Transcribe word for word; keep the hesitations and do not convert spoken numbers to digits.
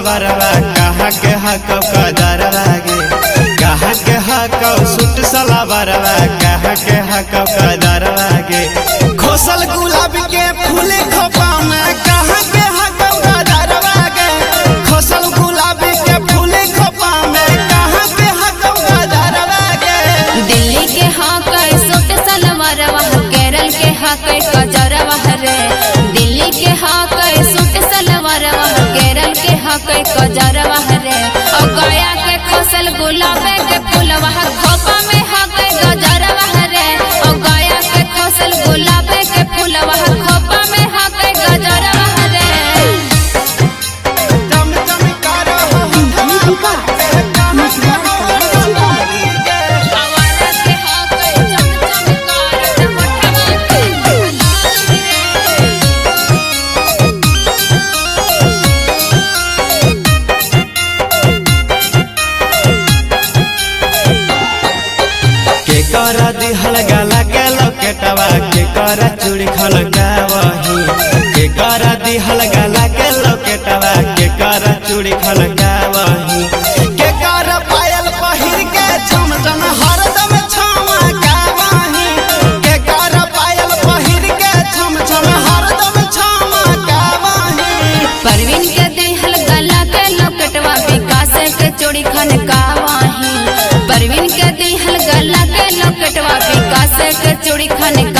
सलावरवा कहाँ के हकौ कदरवा गे कहाँ के हकौ सूट सलावरवा कहाँ के हकौ कदरवा गे खोसल गुलाब के फूल खोपा में कहाँ के हकौ कदरवा गे खोसल गुलाब के फूल खोपा में कहाँ के हकौ कदरवा गे दिल्ली के हकै सूट सलवारवा केरल के हकै कजरवा रे दिल्ली के हकै सूट सलवारवा केरल के हकै कजरवा रे और गया के खोसल गुलाब के फूलवा खोपा में हकै गजरवा रे और गया के खोसल गुलाब के फूलवा खोपा में हकै गजरवा रे चम चम करो के करा दिहल गला के लकेटवा के करा चूड़ी खलकावही के करा दिहल गला के लकेटवा के करा चूड़ी खलकावही के करा पायल पहिर के छम छम हरदम छमा गावही के करा पायल पहिर के छम छम हरदम छमा गावही परवीन के दिहल गला के लकेटवा विकास के चूड़ी खनकावाही परवीन के दिहल गला के लकेटवा विकास के चूड़ी खनका